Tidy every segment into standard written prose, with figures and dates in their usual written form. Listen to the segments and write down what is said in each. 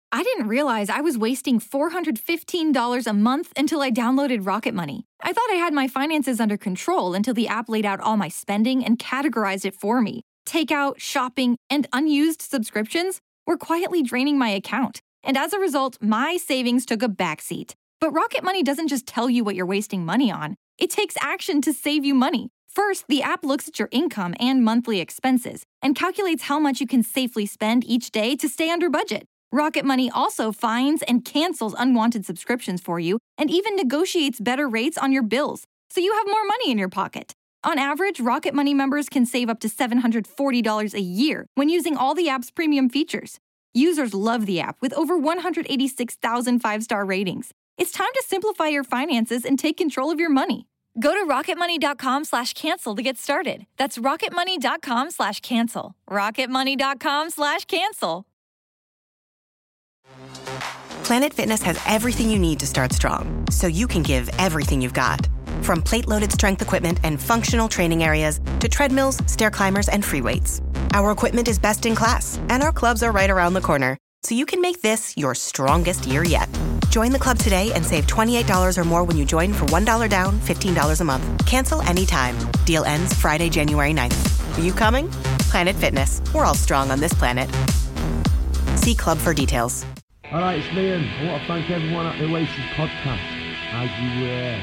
I didn't realize I was wasting $415 a month until I downloaded Rocket Money. I thought I had my finances under control until the app laid out all my spending and categorized it for me. Takeout, shopping, and unused subscriptions were quietly draining my account. And as a result, my savings took a backseat. But Rocket Money doesn't just tell you what you're wasting money on. It takes action to save you money. First, the app looks at your income and monthly expenses and calculates how much you can safely spend each day to stay under budget. Rocket Money also finds and cancels unwanted subscriptions for you and even negotiates better rates on your bills, so you have more money in your pocket. On average, Rocket Money members can save up to $740 a year when using all the app's premium features. Users love the app with over 186,000 five-star ratings. It's time to simplify your finances and take control of your money. Go to rocketmoney.com/cancel to get started. That's rocketmoney.com/cancel. rocketmoney.com/cancel. Planet Fitness has everything you need to start strong, so you can give everything you've got. From plate-loaded strength equipment and functional training areas to treadmills, stair climbers, and free weights. Our equipment is best in class, and our clubs are right around the corner, so you can make this your strongest year yet. Join the club today and save $28 or more when you join for $1 down, $15 a month. Cancel anytime. Deal ends Friday, January 9th. Are you coming? Planet Fitness. We're all strong on this planet. See club for details. All right, it's Liam. I want to thank everyone at the Oasis podcast. As you were.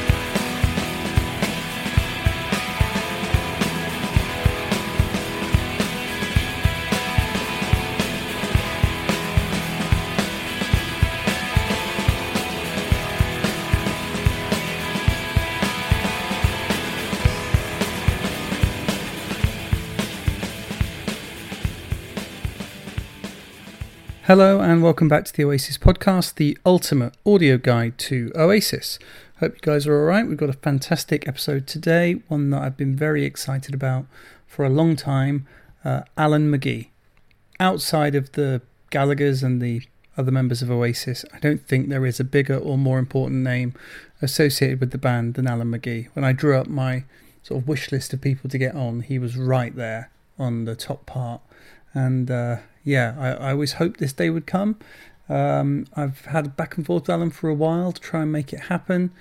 Hello and welcome back to the Oasis podcast, the ultimate audio guide to Oasis. Hope you guys are alright. We've got a fantastic episode today, one that I've been very excited about for a long time, Alan McGee. Outside of the Gallaghers and the other members of Oasis, I don't think there is a bigger or more important name associated with the band than Alan McGee. When I drew up my sort of wish list of people to get on, he was right there on the top part. And I always hoped this day would come. I've had back and forth with Alan for a while to try and make it happen.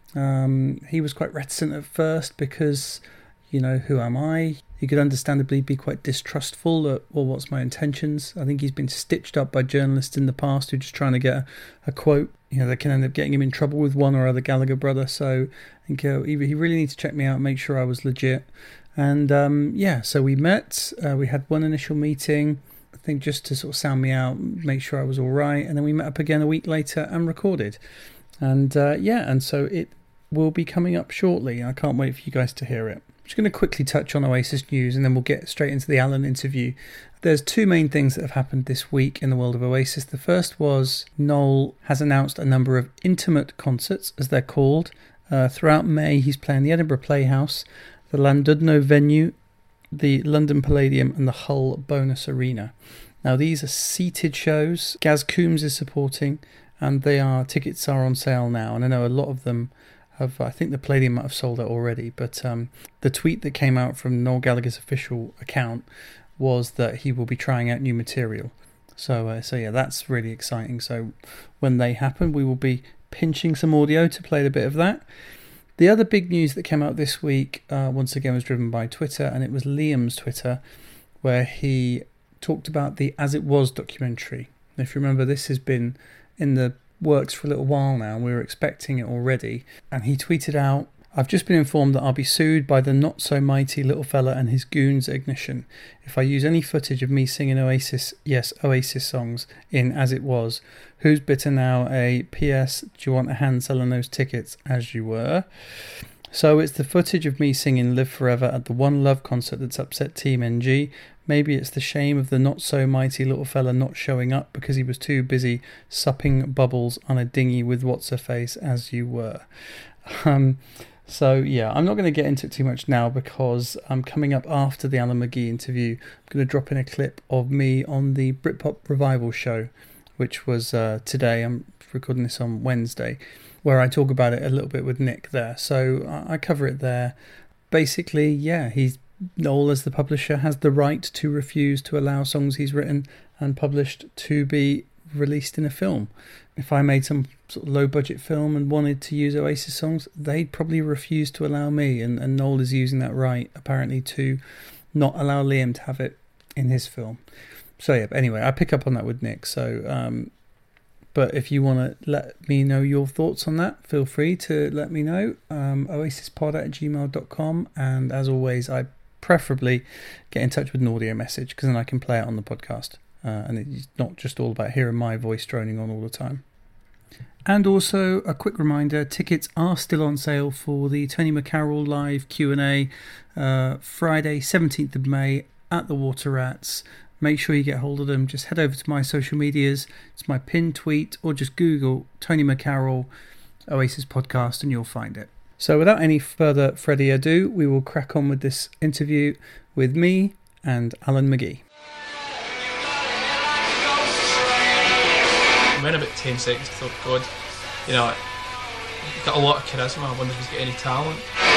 He was quite reticent at first because, who am I? He could understandably be quite distrustful at, what's my intentions? I think he's been stitched up by journalists in the past who are just trying to get a quote. That can end up getting him in trouble with one or other Gallagher brother. So I think he really needs to check me out and make sure I was legit. And so we met. We had one initial meeting, I think just to sort of sound me out, make sure I was all right. And then we met up again a week later and recorded. And so it will be coming up shortly. I can't wait for you guys to hear it. I'm just going to quickly touch on Oasis news and then we'll get straight into the Alan interview. There's two main things that have happened this week in the world of Oasis. The first was Noel has announced a number of intimate concerts, as they're called. Throughout May, he's playing the Edinburgh Playhouse, the Llandudno venue, the London Palladium and the Hull Bonus Arena. Now these are seated shows. Gaz Coombs is supporting and tickets are on sale now, and I know a lot of them have, I think the Palladium might have sold out already, but the tweet that came out from Noel Gallagher's official account was that he will be trying out new material. So that's really exciting. So when they happen, we will be pinching some audio to play a bit of that. The other big news that came out this week, once again, was driven by Twitter, and it was Liam's Twitter, where he talked about the As It Was documentary. If you remember, this has been in the works for a little while now. We were expecting it already, and he tweeted out, "I've just been informed that I'll be sued by the not-so-mighty little fella and his goons at Ignition if I use any footage of me singing Oasis songs in As It Was. Who's bitter now? A PS, do you want a hand selling those tickets? As you were." So it's the footage of me singing Live Forever at the One Love concert that's upset Team NG. Maybe it's the shame of the not-so-mighty little fella not showing up because he was too busy supping bubbles on a dinghy with what's-her-face as you were. So yeah, I'm not going to get into it too much now because I'm coming up after the Alan McGee interview. I'm going to drop in a clip of me on the Britpop Revival show, which was today. I'm recording this on Wednesday, where I talk about it a little bit with Nick there. So I cover it there. Basically, Noel, as the publisher, has the right to refuse to allow songs he's written and published to be released in a film. If I made some sort of low budget film and wanted to use Oasis songs, they'd probably refuse to allow me, and Noel is using that right apparently to not allow Liam to have it in his film. So yeah, but anyway, I pick up on that with Nick. So but if you want to let me know your thoughts on that, feel free to let me know. oasispod@gmail.com, and as always, I preferably get in touch with an audio message, because then I can play it on the podcast, and it's not just all about hearing my voice droning on all the time. And also a quick reminder, tickets are still on sale for the Tony McCarroll live Q&A Friday 17th of May at the Water Rats. Make sure you get hold of them. Just head over to my social medias. It's my pinned tweet, or just Google Tony McCarroll Oasis podcast and you'll find it. So without any further Freddie ado, we will crack on with this interview with me and Alan McGee. I went about 10 seconds, I thought, God, you know, you've got a lot of charisma. I wonder if he's got any talent.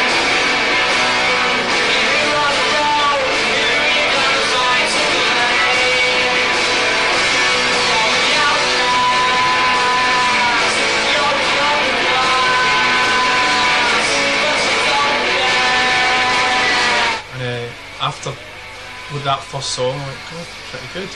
After with that first song, I went, God, pretty good.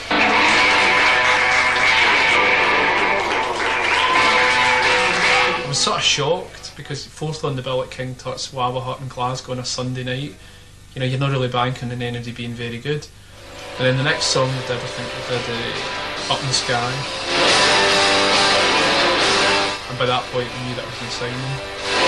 I was sort of shocked because fourth on the bill at King Tut's Wawa Hut in Glasgow on a Sunday night, you know, you're not really banking on anybody being very good. And then the next song we did, I think we did Up in the Sky. And by that point we knew that was in Simon.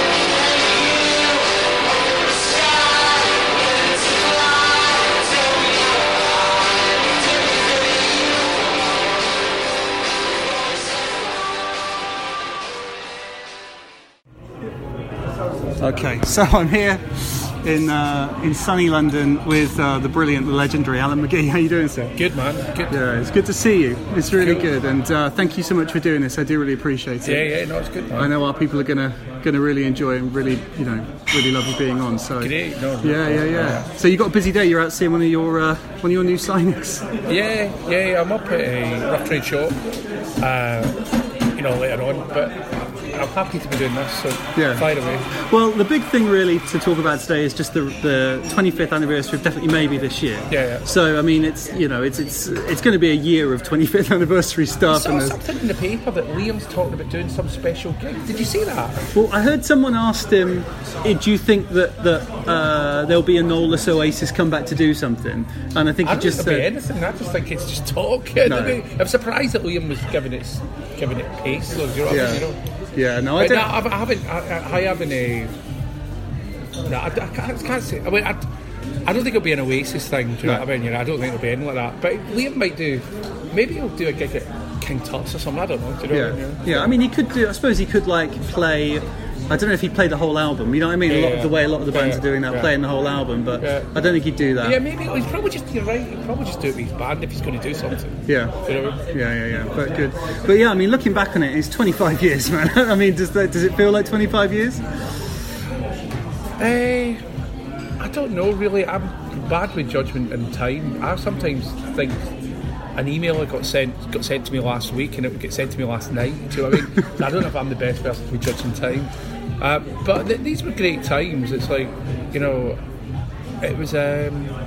Okay, so I'm here in sunny London with the brilliant, the legendary Alan McGee. How you doing, sir? Good, man. Good. Yeah, it's good to see you. It's really good, and thank you so much for doing this. I do really appreciate it. Yeah, no, it's good, man. I know our people are gonna really enjoy it and really, you know, really love you being on. So great. No, yeah. So you got a busy day. You're out seeing one of your new signings. Yeah. I'm up at Rough Trade Shop, you know, later on, but I'm happy to be doing this, so fire away. Well, the big thing really to talk about today is just the 25th anniversary of Definitely Maybe this year. Yeah. So I mean, it's you know, it's going to be a year of 25th anniversary stuff. I saw something in the paper that Liam's talking about doing some special gig. Did you see that? Well, I heard someone asked him, "Do you think that there'll be a Noel-less Oasis come back to do something?" And I think he just said, anything. I just think it's just talk. No. I'm surprised that Liam was giving it pace. So, you know what I mean? You know? Yeah, no, I don't. I can't say. I mean, I don't think it'll be an Oasis thing. Do you know what I mean? You know, I don't think it'll be anything like that. But Liam might do. Maybe he'll do a gig at King Tut's or something. I don't know. Do you know what I mean? Yeah. I mean, he could do. I suppose he could like play. I don't know if he'd play the whole album. You know what I mean? The way a lot of the bands are doing that, playing the whole album. But I don't think he'd do that. Yeah, maybe he's probably just. You're right. He'd probably just do it with his band if he's going to do something. Yeah. You know? Yeah. But good. But yeah, I mean, looking back on it, it's 25 years, man. I mean, does it feel like 25 years? I don't know really. I'm bad with judgment and time. I sometimes think an email that got sent to me last week and it would get sent to me last night. Do you know what I mean? I don't know if I'm the best person to be judging time. But these were great times. It's like, you know, it was a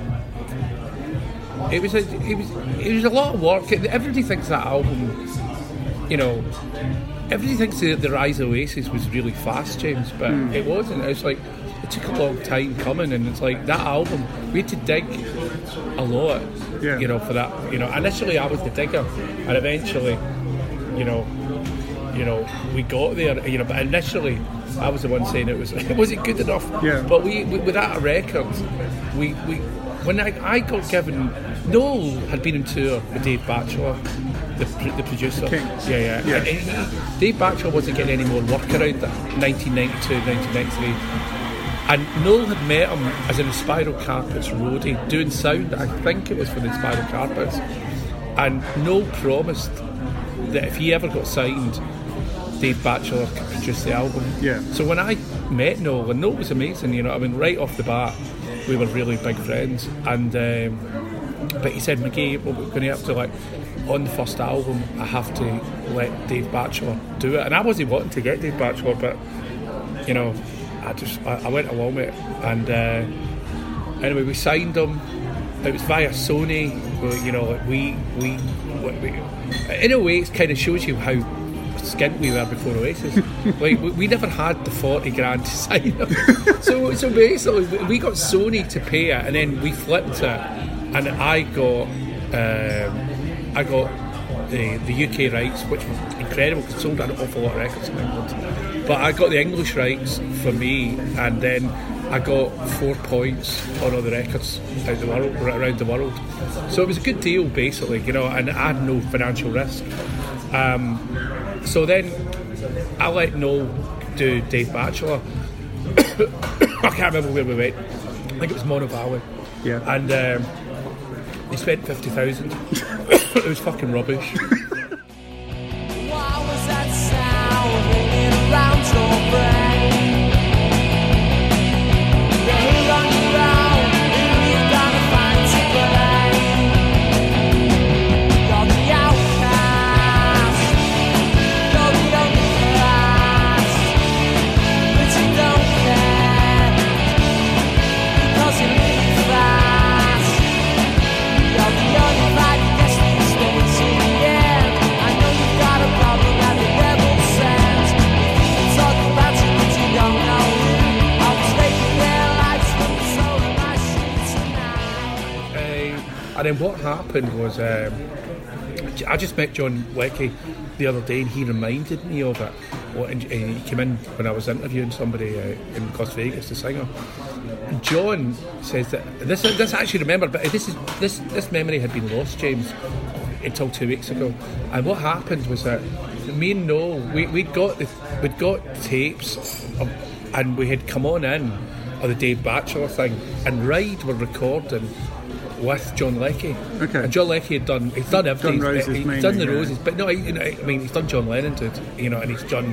lot of work. Everybody thinks that album, you know, everybody thinks the rise of Oasis was really fast, James, but it wasn't. It's like it took a long time coming, and it's like that album we had to dig a lot, you know, for that. You know, initially I was the digger, and eventually, you know, we got there. You know, but initially I was the one saying it wasn't good enough. Yeah. But we with that record, we when I got given, Noel had been on tour with Dave Batchelor, the producer. Kings. Yeah. And Dave Batchelor wasn't getting any more work around 1992, 1993. And Noel had met him as an Spiral Carpets roadie doing sound. I think it was for the Spiral Carpets. And Noel promised that if he ever got signed, Dave Batchelor could produce the album. Yeah. So when I met Noel, and Noel was amazing, you know, I mean, right off the bat, we were really big friends. And but he said, McGee, well, we're going to have to like on the first album, I have to let Dave Batchelor do it. And I wasn't wanting to get Dave Batchelor, but, you know, I went along with it. And anyway, we signed him. It was via Sony. You know, we in a way, it kind of shows you how skint we were before Oasis. Like, we never had the 40 grand to sign him. So basically, we got Sony to pay it, and then we flipped it, and I got the UK rights, which was incredible because sold an awful lot of records in England. But I got the English rights for me, and then I got 4 points on all the records around the world. So it was a good deal, basically, you know, and I had no financial risk. So then I let Noel do Dave Batchelor. I can't remember where we went. I think it was Mono Valley. Yeah. And he spent 50,000. It was fucking rubbish. What was that sound ringing around your brain? You're running around, who you gonna find to blame? You're the outcast, you're the underclass, but you don't care, because you live fast. You're the uninvited guest who stays in the end. I know you've got a problem that the rebel sends. You can talk about it, but you don't know who. I was taking their lives from the soul of my shoes tonight. And then what happened was I just met John Leckie the other day, and he reminded me of it. And he came in when I was interviewing somebody in Las Vegas, the singer. And John says that this I actually remember, but this memory had been lost, James, until 2 weeks ago. And what happened was that me and Noel, we'd got tapes and we had come on in the Dave Batchelor thing, and Ride were recording with John Leckie. Okay. And John Leckie he's done everything. Done Roses He's mainly, done the yeah. Roses, but no, he's done John Lennon, dude. You know, and he's done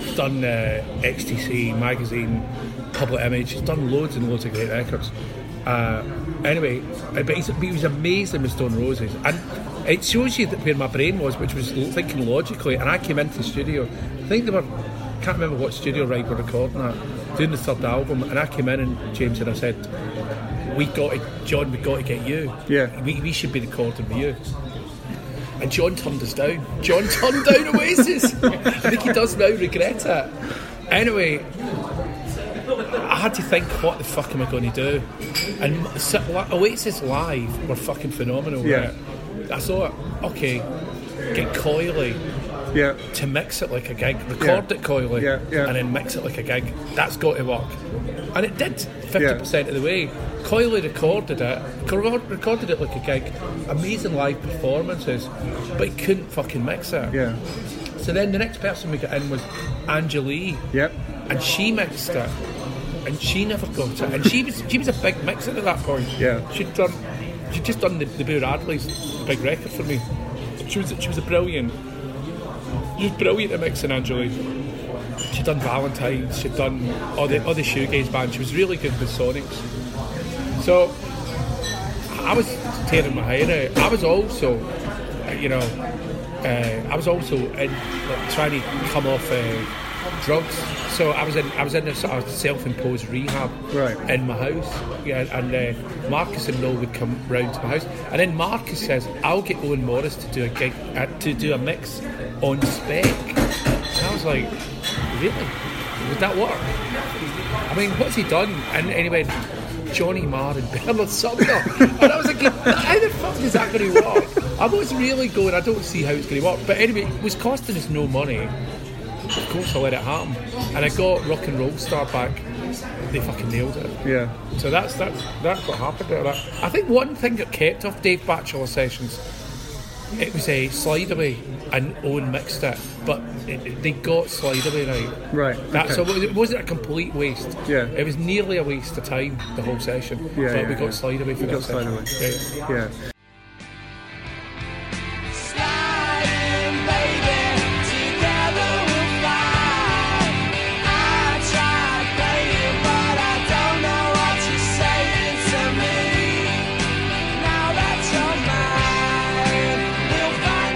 XTC Magazine, Public Image. He's done loads and loads of great records. Anyway, but he was amazing with Stone Roses, and it shows you where my brain was, which was thinking logically. And I came into the studio. I think can't remember what studio Ride were recording at, doing the third album, and I came in and James and I said, John, we got to get you. Yeah. We should be recording with you. And John turned us down. John turned down Oasis. I think he does now regret it. Anyway, I had to think, what the fuck am I going to do? And Oasis live were fucking phenomenal. Yeah. Right? I thought, okay, get Coily Yeah. to mix it like a gig, record it Coily, Yeah, yeah. and then mix it like a gig. That's got to work. And it did 50% of the way. Coily recorded it like a gig, amazing live performances, but he couldn't fucking mix it. Yeah. So then the next person we got in was Angelique, Yep. and she mixed it, and she never got it. And she was a big mixer at that point. Yeah. She'd just done the Boo Radley's big record for me. She was brilliant. She was brilliant at mixing, Angelique. She'd done Valentine's, she'd done all the shoegaze bands. She was really good with Sonics. So I was tearing my hair out. I was also, in trying to come off drugs. So I was in this sort of self-imposed rehab in my house. Yeah, and Marcus and Noel would come round to my house, and then Marcus says, "I'll get Owen Morris to do a gig, to do a mix on spec." And I was like, "Really? Would that work?" I mean, what's he done? And anyway, Johnny Marr and Bernard Sumner. And I was like, how the fuck is that going to work? I was really going, I don't see how it's going to work. But anyway, it was costing us no money. Of course I let it happen. And I got Rock and Roll Star back. They fucking nailed it. Yeah. So that's what happened there. I think one thing that kept off Dave Batchelor sessions, it was a Slide Away, and Owen mixed it, but they got Slide Away right. Right. So it wasn't a complete waste. Yeah. It was nearly a waste of time, the whole session. Yeah, but we got Slide Away for that Slide session. Away. Right. Yeah. Sliding, baby, together we'll fly. I tried playing, but I don't know what you're saying to me. Now that you're mine, we'll find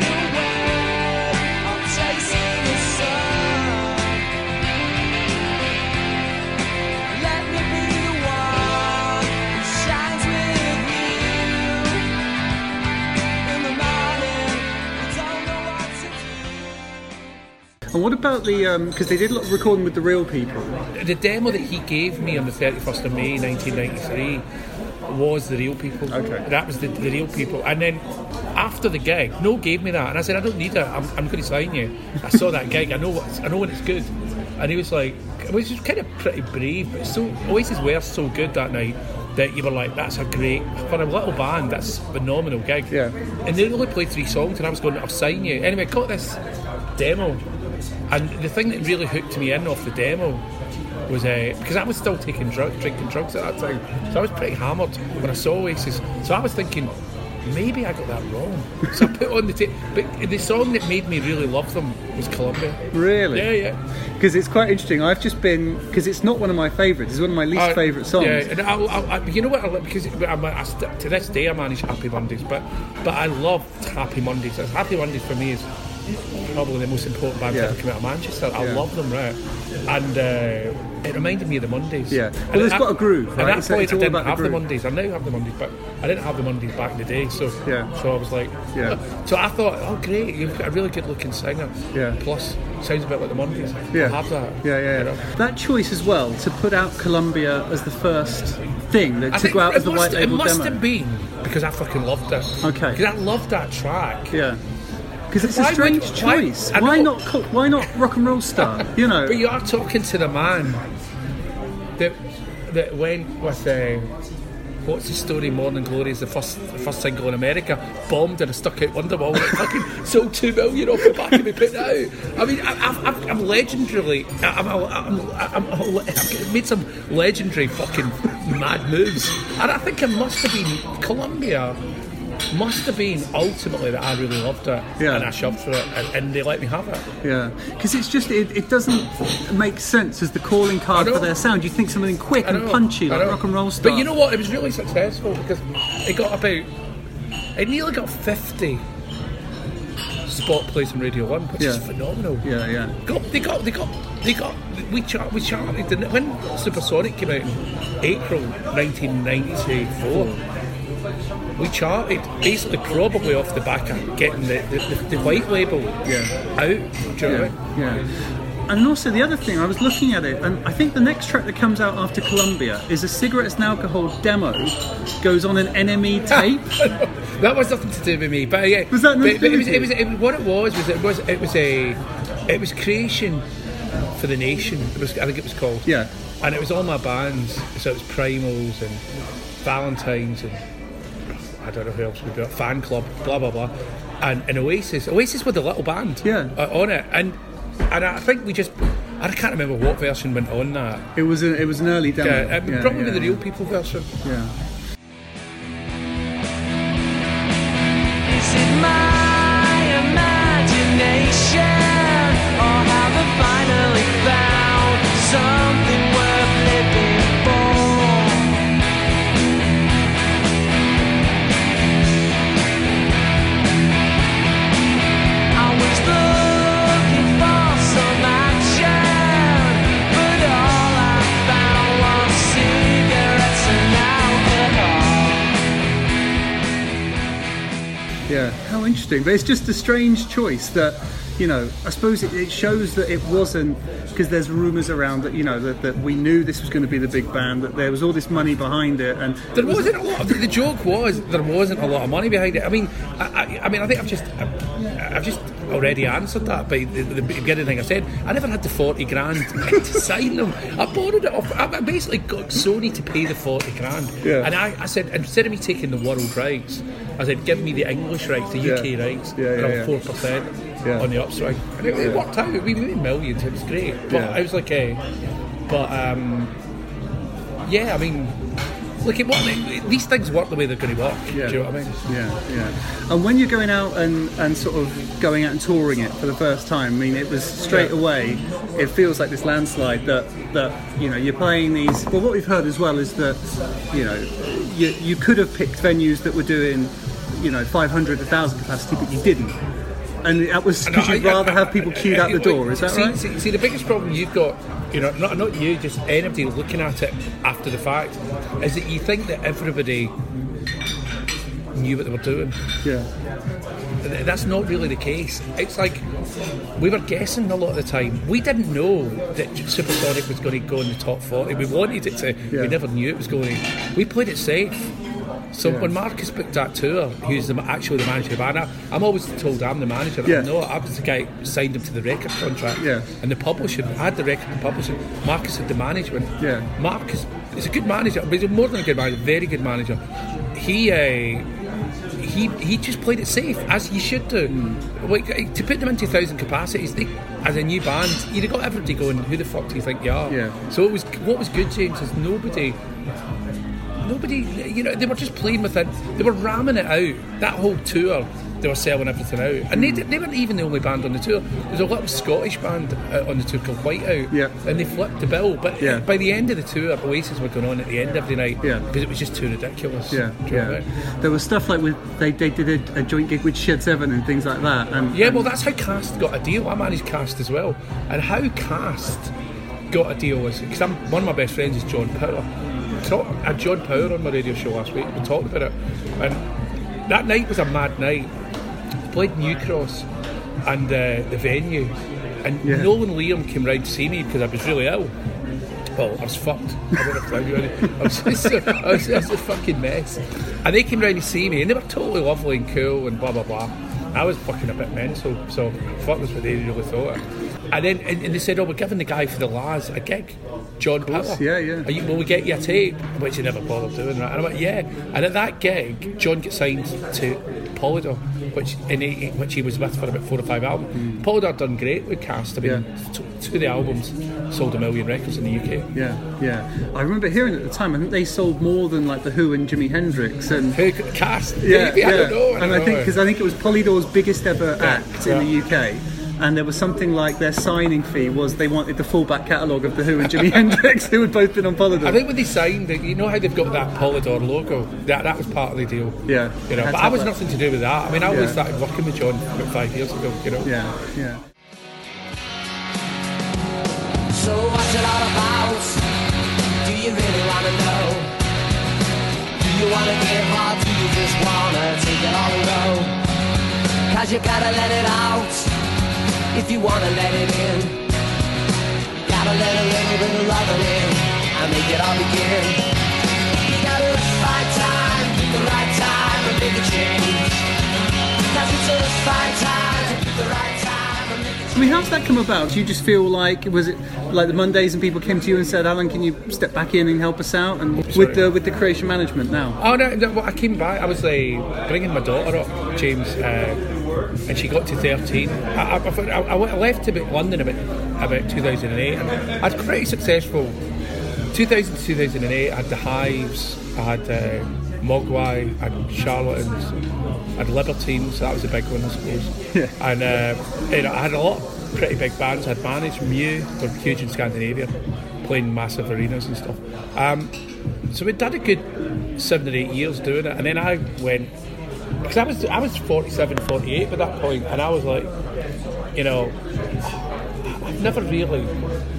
And what about the because they did a lot of recording with the Real People. The demo that he gave me on the 31st of May 1993 was the Real People. Okay. That was the Real People. And then after the gig, Noel gave me that, and I said, I don't need it. I'm going to sign you. I saw that gig. I know when it's good. And he was like, which was kind of pretty brave, but Oasis were so good that night that you were like, that's a great, for a little band, that's a phenomenal gig. Yeah. And they only played 3 songs, and I was going, I'll sign you. Anyway, I got this demo, and the thing that really hooked me in off the demo was because I was still drinking drugs at that time, so I was pretty hammered when I saw Oasis. So I was thinking, maybe I got that wrong. So I put on the tape. But the song that made me really love them was Columbia. Really? Yeah. Because it's quite interesting. I've just been, because it's not one of my favourites. It's one of my least favourite songs. Yeah, and I you know what? Because to this day I manage Happy Mondays, but I loved Happy Mondays. Happy Mondays for me is probably the most important band to ever come out of Manchester. I love them, right? And it reminded me of the Mondays. Yeah. Well, it's got a groove, right? And at that point, I didn't about have the the Mondays. I now have the Mondays, but I didn't have the Mondays back in the day. So I was like, So I thought, oh great, you've got a really good looking singer. Yeah. Plus, sounds a bit like the Mondays. Yeah. I'll have that. Yeah. You know? That choice as well to put out Columbia as the first thing to go out as the white label demo. It must demo. have been because I fucking loved it. Okay. Because I loved that track. Yeah. Because it's a Why strange would- choice. why- I know. Why not Rock and Roll Star? You know. But you are talking to the man that went with what's the story? Morning Glory is the first single in America. Bombed and a stuck out Wonderwall. Like fucking sold 2 million off the back of me putting it out. I mean, I'm legendarily. I've made some legendary fucking mad moves, and I think it must have been Columbia. Must have been ultimately that I really loved it, and I shoved for it, and they let me have it. Yeah, because it's just it doesn't make sense as the calling card for their sound. You think something quick and punchy like Rock and Roll Star. But you know what? It was really successful because it nearly got 50 spot plays on Radio 1, which is phenomenal. Yeah. We charted when Supersonic came out in April 1994. We charted basically probably off the back of getting the white label out. Do you know what I mean? Yeah. And also the other thing, I was looking at it, and I think the next track that comes out after Columbia is a Cigarettes and Alcohol demo, goes on an NME tape. That was nothing to do with me, but yeah. Was that nothing to do with you? It was Creation for the Nation. I think it was called. Yeah. And it was all my bands, so it was Primals and Valentines and I don't know who else would be Fan Club, blah blah blah, and Oasis were the little band on it, and I think I can't remember what version went on that. It was an early demo. Probably the Real People version. Yeah. Is it my imagination, or have I finally found something worth living for? I was looking for some action, but all I found was cigarettes and alcohol. Yeah, how interesting. But it's just a strange choice that, you know, I suppose it shows that it wasn't, because there's rumours around that, you know, that we knew this was going to be the big band, that there was all this money behind it, and there wasn't a lot of, the joke was there wasn't a lot of money behind it. I mean I think I've just already answered that by the beginning thing I said. I never had the 40 grand to sign them. I borrowed it off. I basically got Sony to pay the 40 grand. Yeah. And I said, instead of me taking the world rights, I said, give me the English rights, the UK rights, and I'm 4% on the upswing. And it worked out. We made millions. It was great. But I was like, I mean, look, these things work the way they're going to work. Yeah. Do you know what I mean? Yeah. And when you're going out and sort of going out and touring it for the first time, I mean, it was straight away, it feels like this landslide that you know, you're playing these. Well, what we've heard as well is that, you know, you could have picked venues that were doing, you know, 500, 1,000 capacity, but you didn't. And that was because you'd rather have people queued out the door, is that right? See, the biggest problem you've got, you know, not you, just anybody looking at it after the fact, is that you think that everybody knew what they were doing. Yeah. that's not really the case. It's like we were guessing a lot of the time. We didn't know that Supersonic was going to go in the top 40. We wanted it to. Yeah. We never knew it was going to. We played it safe. So when Marcus booked that tour, who's actually the manager of the band, I'm always told I'm the manager. Yeah. No, I was the guy who signed him to the record contract. Yeah. And the publisher, I had the record and publishing. Marcus had the management. Yeah. Marcus is a good manager, but he's more than a good manager, very good manager. He just played it safe, as he should do. Like, to put them into 1,000 capacities, as a new band, you've got everybody going, who the fuck do you think you are? Yeah. So what was good, James, is nobody, you know, they were just playing with it. They were ramming it out. That whole tour, they were selling everything out. And they weren't even the only band on the tour. There's a little Scottish band on the tour called Whiteout. Yeah. And they flipped the bill. But by the end of the tour, Oasis were going on at the end every night. Yeah. Because it was just too ridiculous. Yeah, Do you know what I mean? There was stuff like they did a joint gig with Shed 7 and things like that. Well, that's how Cast got a deal. I managed Cast as well. And how Cast got a deal was, because one of my best friends is John Power. I had John Power on my radio show last week. We talked about it. And that night was a mad night. We played New Cross and the venue. And Nolan Liam came round to see me because I was really ill. Well, I was fucked. I don't know if I knew anything. I was just a fucking mess. And they came round to see me, and they were totally lovely and cool and blah, blah, blah. I was fucking a bit mental, so fuck was what they really thought. And then and they said, we're giving the guy for the Laz a gig, John Power. Will we get you a tape? Which he never bothered doing, right? And I went, yeah. And at that gig, John got signed to Polydor, which he was with for about 4 or 5 albums. Polydor done great with Cast. I mean, two of the albums sold 1 million records in the UK. Yeah. I remember hearing at the time, I think they sold more than like The Who and Jimi Hendrix. And Cast? Maybe, I don't know. And I think it was Polydor's biggest ever act in the UK. And there was something like their signing fee was they wanted the full back catalogue of The Who and Jimi Hendrix, who had both been on Polydor. I think when they signed, you know how they've got that Polydor logo? That was part of the deal. Yeah. You know, but I was nothing to do with that. I mean, I always started working with John about 5 years ago, you know. Yeah. So what's it all about? Do you really want to know? Do you want to give or do you just want to take it all and go? Cause you gotta let it out if you want to let it in. Gotta let it in, bring the love in and make it all begin. You gotta find time, pick the right time and make a change. Cause it's a fine time to pick the right time and make a change. I mean, how's that come about? Do you just feel like, was it like the Mondays and people came to you and said, Alan, can you step back in and help us out? And with the creation management now? Oh no, well, I came back. I was bringing my daughter up, James, and she got to 13. I left to London about 2008, and I had pretty successful 2000 to 2008. I had the Hives, I had Mogwai, I had Charlatans, I had Libertines. That was a big one, I suppose. Yeah. And I had a lot of pretty big bands. I had managed Mew, were huge in Scandinavia, playing massive arenas and stuff. So we did a good 7 or 8 years doing it, and then I went, because I was 47, 48 by that point, and I was like, you know, I've never really,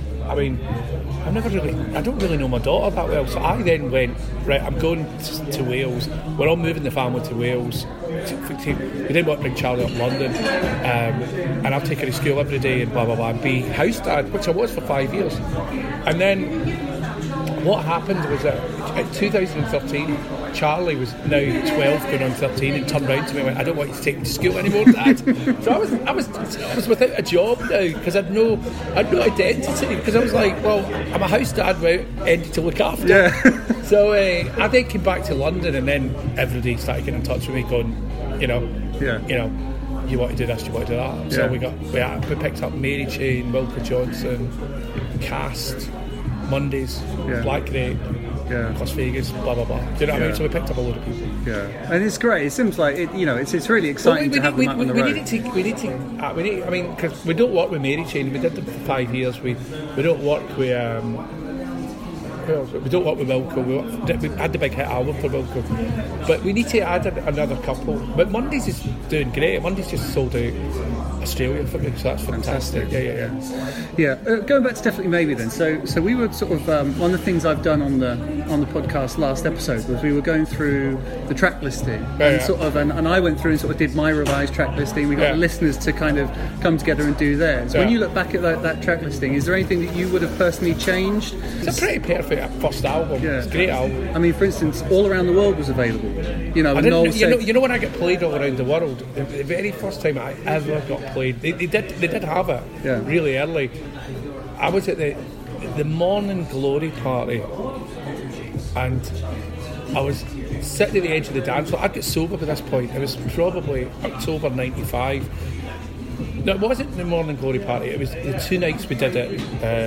I don't really know my daughter that well. So I then went, right, I'm going to Wales. We're all moving the family to Wales. We didn't want to bring Charlie up London, and I'll take her to school every day and blah blah blah and be house dad, which I was for 5 years. And then what happened was that in 2013, Charlie was now 12 going on 13 and turned round to me and went, I don't want you to take me to school anymore, Dad. So I was without a job now because I had no identity, because I was like, well, I'm a house dad without anything to look after. Yeah. So I then came back to London, and then everybody started getting in touch with me going, you know, you want to do this, you want to do that. So we picked up Mary Chain, Wilco Johnson, Cast, Mondays, Black Grape, Las Vegas, blah blah blah. Do you know what I mean? So we picked up a load of people. Yeah, and it's great. It seems like it's really exciting to have them out on the road. We need to. I mean, because we don't work with Mary Chain. We did them for 5 years. We don't work with We don't work with Wilco. We had the big hit album for Wilco, but we need to add another couple. But Mondays is doing great. Mondays just sold out Australia for me, so that's fantastic. Yeah. Going back to Definitely Maybe then. So we were sort of one of the things I've done on the podcast last episode was we were going through the track listing and I went through and sort of did my revised track listing. We got the listeners to kind of come together and do theirs. When you look back at that track listing, is there anything that you would have personally changed? It's a pretty perfect first album. Yeah. It's a great album. I mean, for instance, All Around the World was available. You know, you know when I get played All Around the World, the very first time I ever got played, they did have it really early. I was at the Morning Glory party, and I was sitting at the edge of the dance floor. I'd get sober by this point. It was probably October '95. No, it wasn't the Morning Glory party. It was the 2 nights we did it.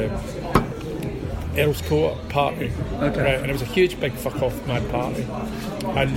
Earl's Court party, right? And it was a huge, big fuck-off mad party. And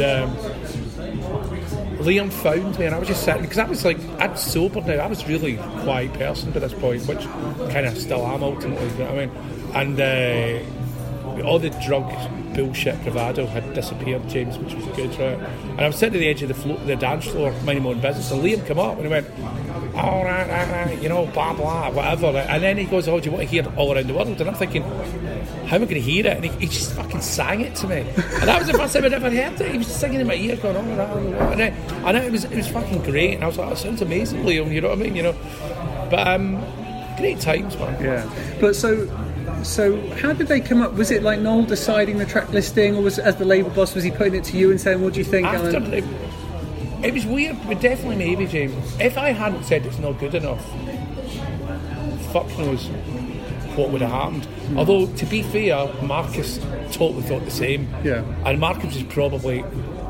Liam found me, and I was just sitting because I was like, I'd sobered now. I was really a quiet person by this point, which kind of still am ultimately. You know what I mean? And all the drug bullshit bravado had disappeared, James, which was good, right? And I was sitting at the edge of the dance floor, minding my own business, and Liam came up and he went, all right, you know, blah, blah, whatever. And then he goes, oh, do you want to hear All Around the World? And I'm thinking, how am I going to hear it? And he just fucking sang it to me. And that was the first time I'd ever heard it. He was singing in my ear, going, all around the world. And it was fucking great. And I was like, that sounds amazing, Liam, you know what I mean? You know? But great times, man. Yeah. But so how did they come up? Was it like Noel deciding the track listing, or was it, as the label boss, was he putting it to you and saying, what do you think, Alan? It was weird, but definitely maybe, James. If I hadn't said it's not good enough, fuck knows what would have happened. Although, to be fair, Marcus totally thought the same. Yeah. And Marcus was probably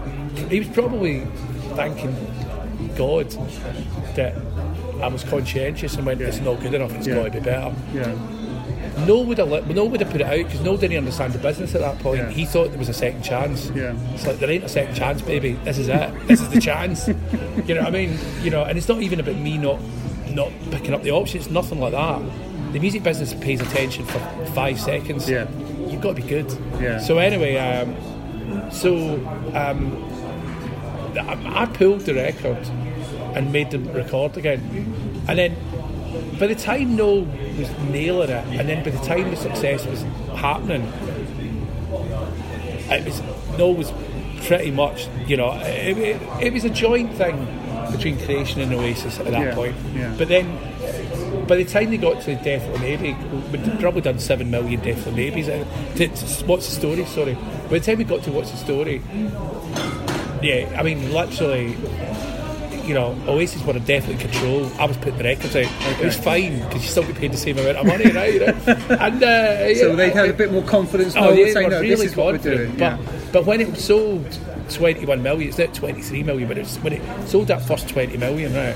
thanking God that I was conscientious and went, it's not good enough, it's got to be better. Yeah. Noel would have put it out because Noel didn't understand the business at that point. Yeah. He thought there was a second chance. Yeah. It's like, there ain't a second chance, baby. This is it. This is the chance. You know what I mean? You know, and it's not even about me not picking up the option. It's nothing like that. The music business pays attention for 5 seconds. Yeah. You've got to be good. Yeah. So anyway, I pulled the record and made them record again, and then by the time Noel was nailing it, and then by the time the success was happening, Noel was pretty much, you know, it was a joint thing between Creation and Oasis at that point. Yeah. But then by the time they got to Definitely Maybe, we'd probably done 7 million Definitely Maybes. What's the Story? Sorry. By the time we got to What's the Story, yeah, I mean, literally, you know, Oasis were definitely in control. I was putting the records out. Okay. It was fine because you still get paid the same amount of money, right? You know? And so they had a bit more confidence. They saying, were really this is what we're doing. But when it sold 21 million, it's not 23 million, but when it sold that first 20 million, right?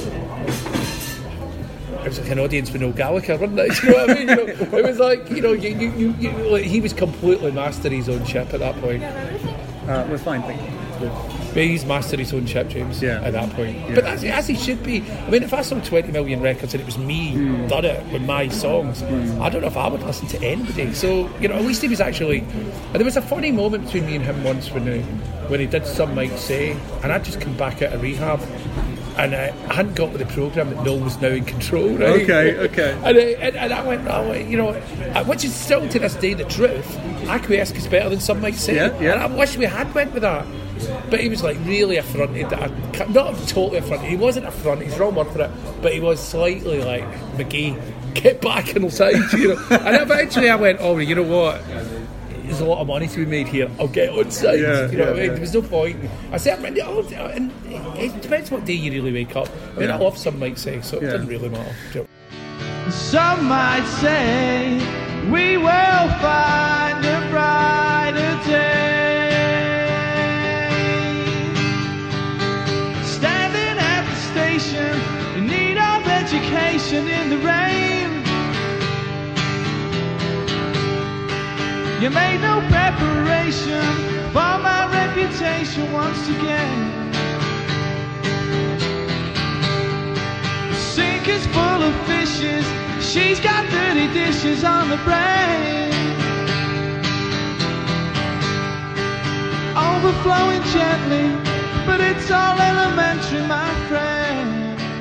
It was like an audience for Noel Gallagher, wasn't it? You know what I mean? You know, it was like, you know, like, he was completely mastering his own ship at that point. We're fine, thank you. But he's mastered his own ship, James, at that point. Yeah. But that's as he should be. I mean, if I sold 20 million records and it was me done it with my songs, I don't know if I would listen to anybody. So, you know, at least he was actually... And there was a funny moment between me and him once when he did Some Might Say, and I'd just come back out of rehab, and I hadn't got with the programme that Noel was now in control, right? Okay. And I went, you know, which is still to this day the truth. Acquiesce is better than Some Might Say. Yeah. And I wish we had went with that. But he was like really affronted. Not totally affronted. He wasn't affronted. He's the wrong word for it. But he was slightly like, McGee, get back on the side, you know. And eventually I went, oh, you know what? There's a lot of money to be made here. I'll get on side. You know what I mean? There was no point. I said, and it depends what day you really wake up. I mean, I love Some Might Say, so it doesn't really matter. Some might say we will find a brighter day. Standing at the station in need of education in the rain. You made no preparation for my reputation once again. The sink is full of fishes. She's got dirty dishes on the brain. overflowing gently, but it's all elementary, my friend.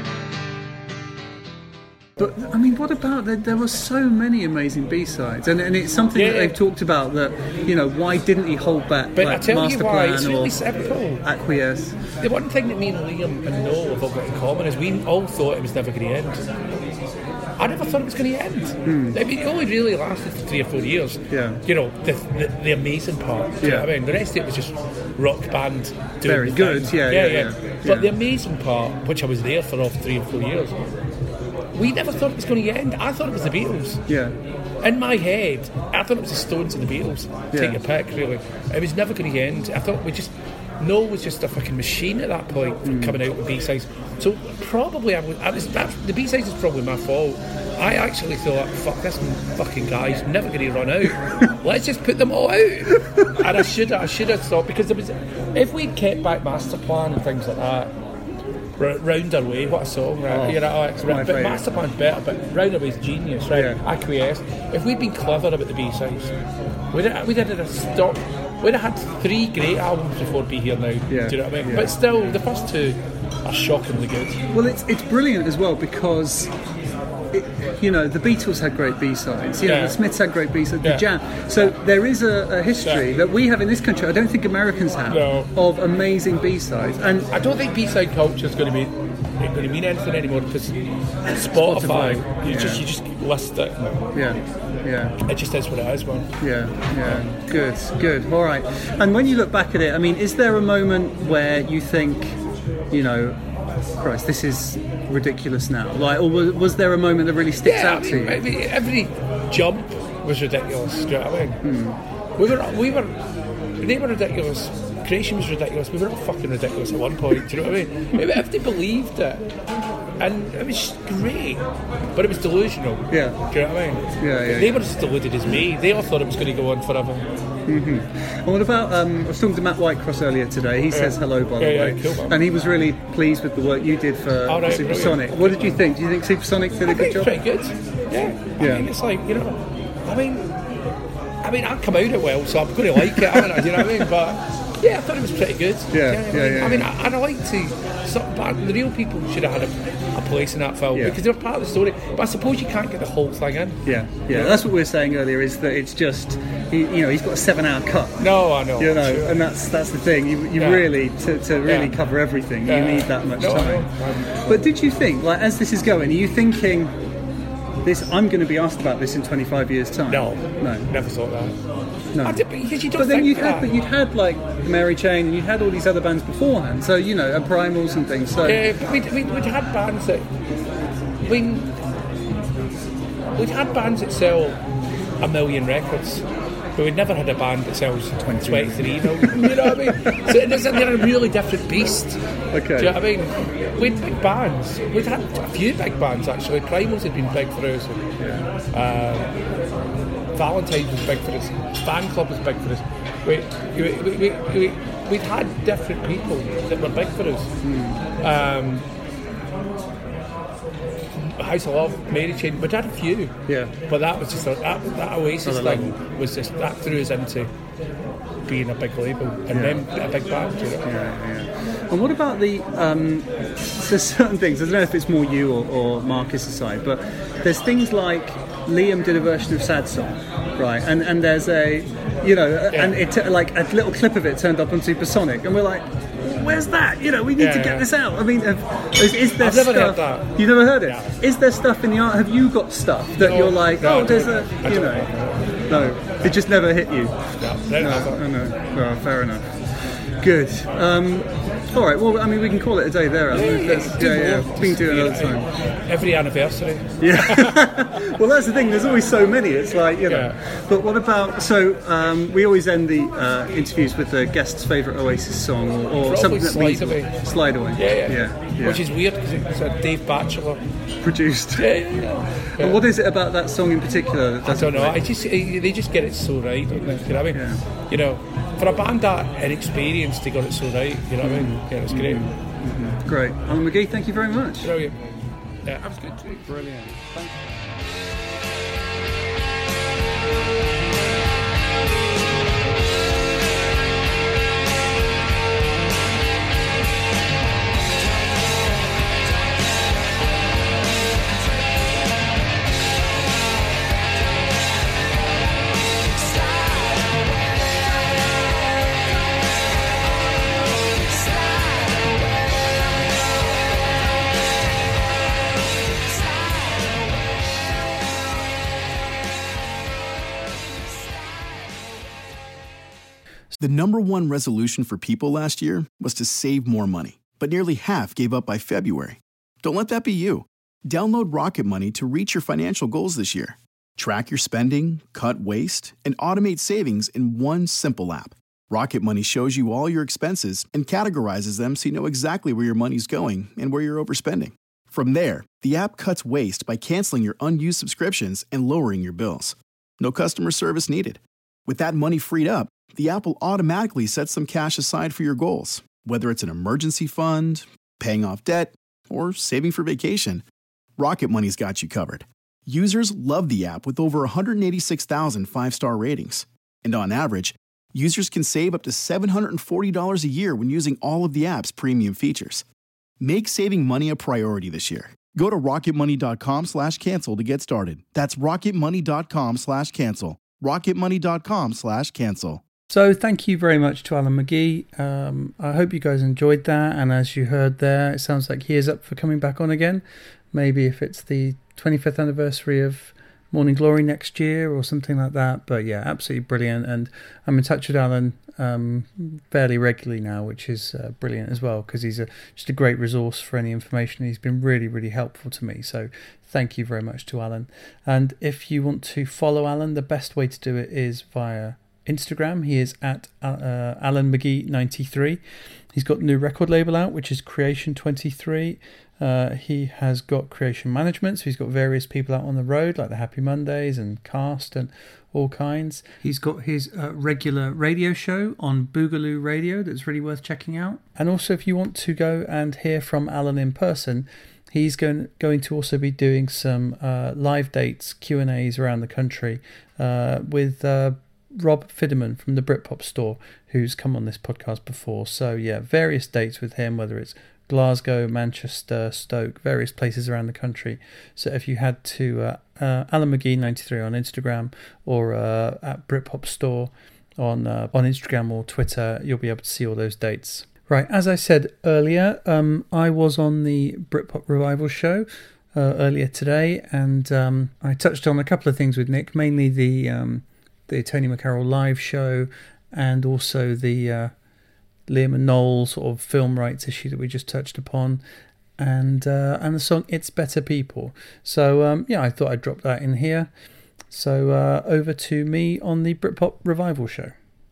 But I mean, what about there were so many amazing B-sides, and it's something that they've talked about, that, you know, why didn't he hold back, But like I tell you why, it's Masterplan really or simple. Acquiesce? The one thing that me and Liam and Noel have all got in common is we all thought it was never going to end. I never thought it was going to end. I mean, it only really lasted for 3 or 4 years. Yeah. You know, the amazing part. Do you know what I mean? The rest of it was just rock band doing Very the good, thing. yeah. But the amazing part, which I was there for all 3 or 4 years, we never thought it was going to end. I thought it was the Beatles. Yeah. In my head, I thought it was the Stones and the Beatles. Take your pick, really. It was never going to end. I thought Noel was just a fucking machine at that point for coming out with B-sides. So probably the B-sides is probably my fault. I actually thought, fuck, this fucking guy's never going to run out. Let's just put them all out. And I should have thought, because if we'd kept back Masterplan and things like that, Round Our Way, what a song, right? But Masterplan's better, but Round Our Way's genius, right? Acquiesce. If we'd been clever about the B-sides, we'd have had 3 great albums before Be Here Now. Do you know what I mean? But still, the first 2 are shockingly good. Well, it's brilliant as well, because you know, the Beatles had great B-sides, you know, the Smiths had great B-sides, the Jam. So there is a history that we have in this country, I don't think Americans have, of amazing B-sides. And I don't think B-side culture is going to mean anything anymore, because Spotify. You just list it. It just is what it is, man. Good. All right. And when you look back at it, I mean, is there a moment where you think, you know, Christ, this is ridiculous now? Like, or was there a moment that really sticks out to you? I mean, every jump was ridiculous. Do you know what I mean? They were ridiculous. Creation was ridiculous. We were all fucking ridiculous at one point. Do you know what I mean? If they believed it, and it was great, but it was delusional. Yeah. Do you know what I mean? They were as deluded as me. They all thought it was going to go on forever. And what about, I was talking to Matt Whitecross earlier today. He says hello, by the way. Cool, man. And he was really pleased with the work you did for Supersonic. What did you think? Do you think Supersonic did a good job? Pretty good. I mean, it's like, you know, I mean, I've come out it well, so I'm going to like it, haven't I? Do you know what I mean? But yeah, I thought it was pretty good. I mean, I'd like to. The real people should have had a place in that film, because they were part of the story. But I suppose you can't get the whole thing in. Yeah. That's what we were saying earlier. Is that it's just, he's got a 7-hour cut. No, I know. You know, sure. And that's the thing. You really to really cover everything. You need that much time. But did you think, like, as this is going, are you thinking, I'm going to be asked about this in 25 years' time? No, never thought that. No. I did, because you don't. But then you'd had like Mary Chain, and you'd had all these other bands beforehand. So, you know, and Primals and things. So but we'd had bands that we'd had bands that sell 1 million records, but we'd never had a band that sells 23 million. You know what I mean? So they're a really different beast. Okay. Do you know what I mean? We'd big bands. We'd had a few big bands actually. Primals had been big for us. Valentine's was big for us. Fan Club was big for us. We'd had different people that were big for us. House of Love, Mary Chain, we'd had a few. But that was just that Oasis thing was just, that threw us into being a big label and then a big band. You know? And what about there's certain things, I don't know if it's more you or Marcus's side, but there's things like Liam did a version of Sad Song, right? And there's a, you know, and it like a little clip of it turned up on Supersonic, and we're like, where's that? You know, we need to get this out. I mean, is there I've stuff? never heard that. You've never heard it? No. Is there stuff in the art? Have you got stuff that you're like, there's a, you know? No, it just never hit you. No. Well, fair enough. Good. All right. Well, I mean, we can call it a day there. We can do it another time. Every anniversary. Yeah. Well, that's the thing. There's always so many. It's like, you know. But what about? So we always end the interviews with the guest's favourite Oasis song or something that means Slide Away. Yeah. Which is weird because it's a Dave Batchelor produced. And what is it about that song in particular? That I don't know. They just get it so right, don't they? You know what I mean? You know, for a band that inexperienced, they got it so right. You know what I mean? Yeah, it's great. Great. Alan McGee, thank you very much. Brilliant. Yeah, that was good too. Brilliant. Thank you. The number one resolution for people last year was to save more money, but nearly half gave up by February. Don't let that be you. Download Rocket Money to reach your financial goals this year. Track your spending, cut waste, and automate savings in one simple app. Rocket Money shows you all your expenses and categorizes them so you know exactly where your money's going and where you're overspending. From there, the app cuts waste by canceling your unused subscriptions and lowering your bills. No customer service needed. With that money freed up, the app will automatically set some cash aside for your goals, whether it's an emergency fund, paying off debt, or saving for vacation. Rocket Money's got you covered. Users love the app with over 186,000 five-star ratings. And on average, users can save up to $740 a year when using all of the app's premium features. Make saving money a priority this year. Go to rocketmoney.com/cancel to get started. That's rocketmoney.com/cancel. rocketmoney.com/cancel. So thank you very much to Alan McGee. I hope you guys enjoyed that. And as you heard there, it sounds like he is up for coming back on again. Maybe if it's the 25th anniversary of Morning Glory next year or something like that. But yeah, absolutely brilliant. And I'm in touch with Alan fairly regularly now, which is brilliant as well, because he's just a great resource for any information. He's been really, really helpful to me. So thank you very much to Alan. And if you want to follow Alan, the best way to do it is via Instagram. He is at Alan McGee 93. He's got a new record label out, which is Creation 23. He has got Creation Management, so he's got various people out on the road, like the Happy Mondays and Cast and all kinds. He's got his regular radio show on Boogaloo Radio that's really worth checking out. And also, if you want to go and hear from Alan in person, he's going to also be doing some live dates, Q&As around the country with Rob Fidderman from the Britpop Store, who's come on this podcast before. So yeah, various dates with him, whether it's Glasgow, Manchester, Stoke, various places around the country. So if you head to Alan McGee 93 on Instagram or at Britpop Store on Instagram or Twitter, you'll be able to see all those dates. Right, as I said earlier, I was on the Britpop Revival show earlier today, and I touched on a couple of things with Nick, mainly the Tony McCarroll live show, and also the Liam and Noel sort of film rights issue that we just touched upon, and the song It's Better People. So yeah, I thought I'd drop that in here. So over to me on the Britpop Revival show.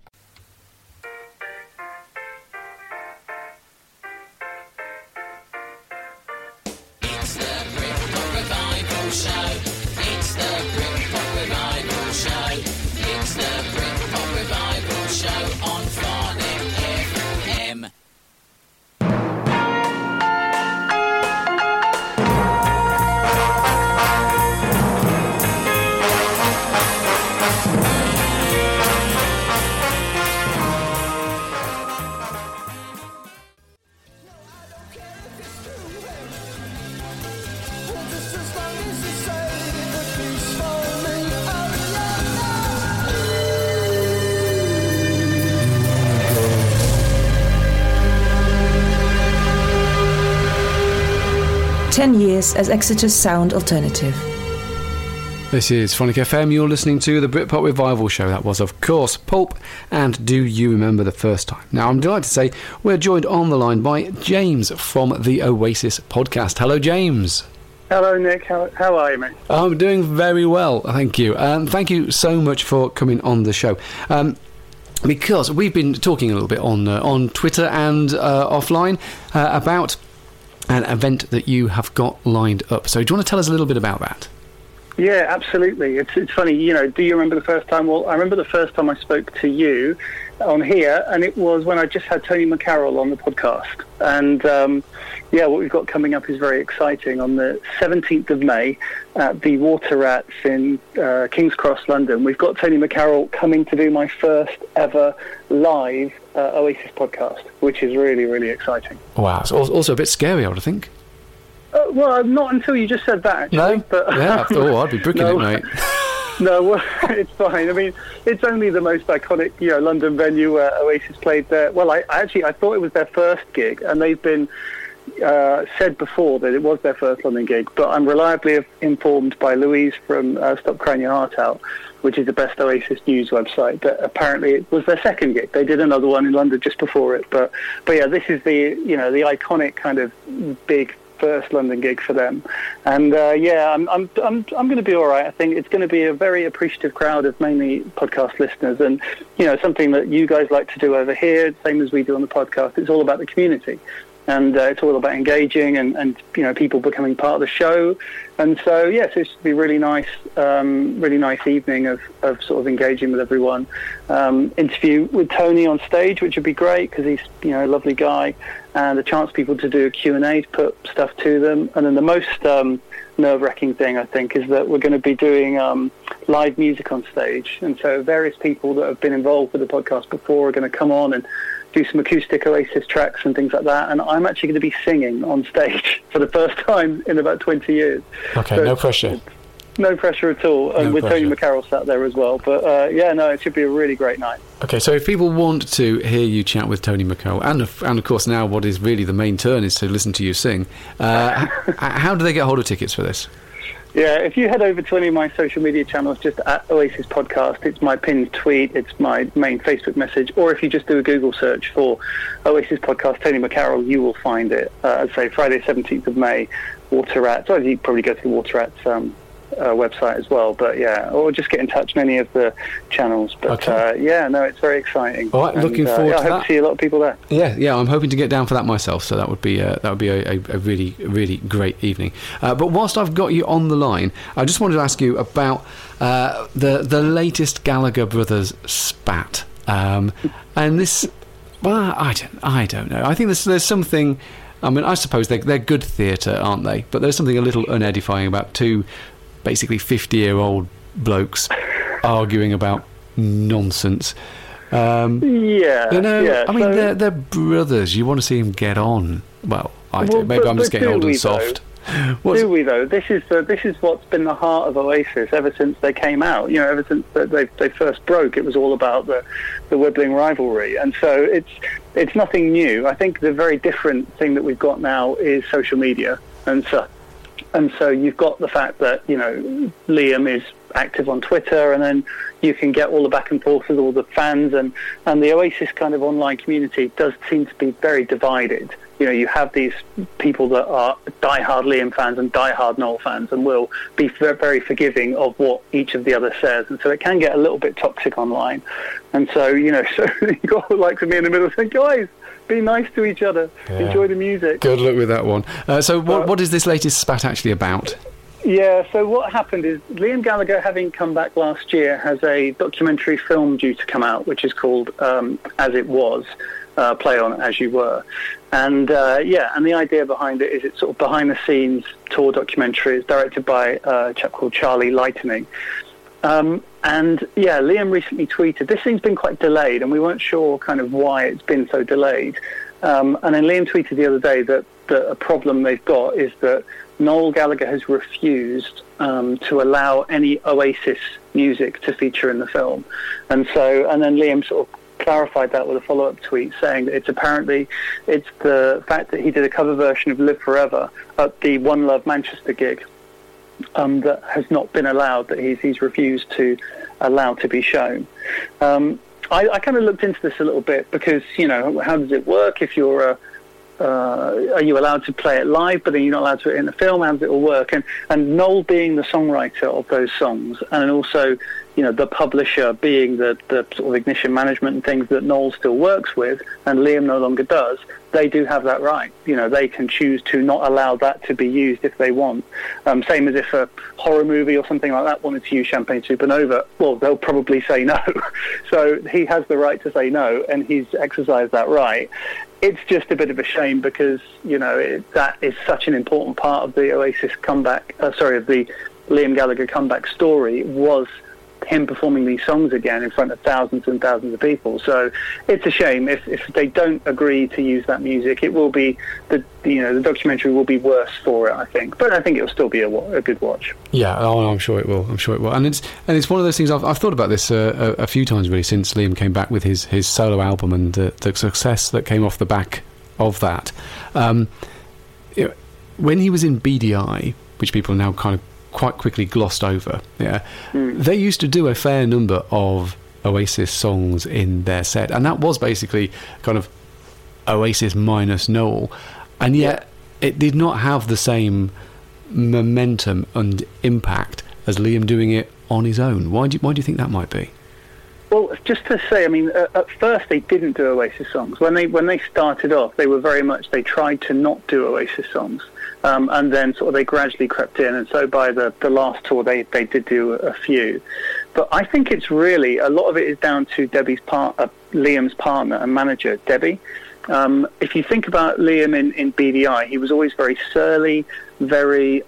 It's the Britpop Revival show. It's the Britpop Revival show. It's the Britpop Revival show on Farnham FM. Just as long as you say the peace for me, oh yeah. 10 years as Exeter's sound alternative. This is Phonic FM. You're listening to the Britpop Revival show. That was, of course, Pulp and Do You Remember the First Time? Now, I'm delighted to say we're joined on the line by James from the Oasis podcast. Hello, James. Hello, Nick. How are you, mate? I'm doing very well, thank you. Thank you so much for coming on the show. Because we've been talking a little bit on Twitter and offline about an event that you have got lined up. So do you want to tell us a little bit about that? Yeah, absolutely. It's funny, you know, do you remember the first time? Well, I remember the first time I spoke to you on here, and it was when I just had Tony McCarroll on the podcast. And, yeah, what we've got coming up is very exciting. On the 17th of May at the Water Rats in King's Cross, London, we've got Tony McCarroll coming to do my first ever live Oasis podcast, which is really, really exciting. Wow, it's also a bit scary, I would think. Well, not until you just said that, actually. No? But, yeah, I'd be booking it, mate. No, well, it's fine. I mean, it's only the most iconic, you know, London venue where Oasis played there. Well, I thought it was their first gig, and they've been said before that it was their first London gig, but I'm reliably informed by Louise from Stop Crying Your Heart Out, which is the best Oasis news website, that apparently it was their second gig. They did another one in London just before it, but yeah, this is the iconic kind of big first London gig for them. And I'm going to be all right. I think it's going to be a very appreciative crowd of mainly podcast listeners, and something that you guys like to do over here, same as we do on the podcast. It's all about the community, and it's all about engaging and people becoming part of the show. And so yes, it should be really nice evening of sort of engaging with everyone. Interview with Tony on stage, which would be great because he's a lovely guy, and a chance for people to do a Q&A, to put stuff to them. And then the most nerve-wracking thing, I think, is that we're going to be doing live music on stage, and so various people that have been involved with the podcast before are going to come on and do some acoustic Oasis tracks and things like that, and I'm actually going to be singing on stage for the first time in about 20 years. Okay, so no pressure. No pressure at all, and with Tony McCarroll sat there as well. But it should be a really great night. Okay, so if people want to hear you chat with Tony McCarroll, and of course now what is really the main turn is to listen to you sing, how do they get hold of tickets for this? Yeah, if you head over to any of my social media channels, just at Oasis Podcast, it's my pinned tweet, it's my main Facebook message, or if you just do a Google search for Oasis Podcast Tony McCarroll, you will find it. I'd say Friday 17th of May, Water Rats. Or you probably go to Water Rats website as well, but yeah, or just get in touch in any of the channels. But it's very exciting. All right, looking forward to that. I hope to see a lot of people there. Yeah, I'm hoping to get down for that myself. So that would be a really, really great evening. But whilst I've got you on the line, I just wanted to ask you about the latest Gallagher Brothers spat, and this. Well, I don't know. I think there's something. I mean, I suppose they're good theatre, aren't they? But there's something a little unedifying about two basically 50-year-old blokes arguing about nonsense. I mean, they're brothers. You want to see them get on. Well, maybe I'm just getting old and soft. Do we though? This is what's been the heart of Oasis ever since they came out. Ever since they first broke, it was all about the Wibbling rivalry, and so it's nothing new. I think the very different thing that we've got now is social media, and so you've got the fact that Liam is active on Twitter, and then you can get all the back and forth with all the fans, and the Oasis kind of online community does seem to be very divided. You have these people that are diehard Liam fans and diehard Noel fans, and will be very forgiving of what each of the other says, and so it can get a little bit toxic online. And so so you got like to me in the middle saying, guys, be nice to each other, enjoy the music. Good luck with that one. So what is this latest spat actually about? Yeah, so what happened is Liam Gallagher, having come back last year, has a documentary film due to come out, which is called As It Was, Play On As You Were. And and the idea behind it is it's sort of behind-the-scenes tour documentary. It's directed by a chap called Charlie Lightning. Liam recently tweeted, this thing's been quite delayed, and we weren't sure kind of why it's been so delayed. And then Liam tweeted the other day that a problem they've got is that Noel Gallagher has refused to allow any Oasis music to feature in the film. And then Liam sort of clarified that with a follow-up tweet saying that it's the fact that he did a cover version of Live Forever at the One Love Manchester gig that has not been allowed, that he's refused to allow to be shown. I kind of looked into this a little bit because, how does it work if you're are you allowed to play it live, but then you're not allowed to put it in the film? How does it all work? And Noel being the songwriter of those songs, and also, the publisher being the sort of Ignition management and things that Noel still works with, and Liam no longer does, they do have that right. They can choose to not allow that to be used if they want. Same as if a horror movie or something like that wanted to use Champagne Supernova, well, they'll probably say no. So he has the right to say no, and he's exercised that right. It's just a bit of a shame because, that is such an important part of the Oasis comeback, of the Liam Gallagher comeback story, was him performing these songs again in front of thousands and thousands of people. So it's a shame if they don't agree to use that music. It will be the documentary will be worse for it, I think. But I think it'll still be a good watch. Yeah, I'm sure it will. And it's one of those things I've thought about this a few times really since Liam came back with his solo album and the success that came off the back of that. when he was in BDI, which people now kind of quite quickly glossed over, they used to do a fair number of Oasis songs in their set, and that was basically kind of Oasis minus Noel, and yet it did not have the same momentum and impact as Liam doing it on his own. Why do you think that might be? Well, just to say, I mean, at first they didn't do Oasis songs. When they started off, they were very much, they tried to not do Oasis songs. And then sort of they gradually crept in. And so by the last tour, they did do a few. But I think it's really, a lot of it is down to Liam's partner and manager, Debbie. If you think about Liam in BDI, he was always very surly, very...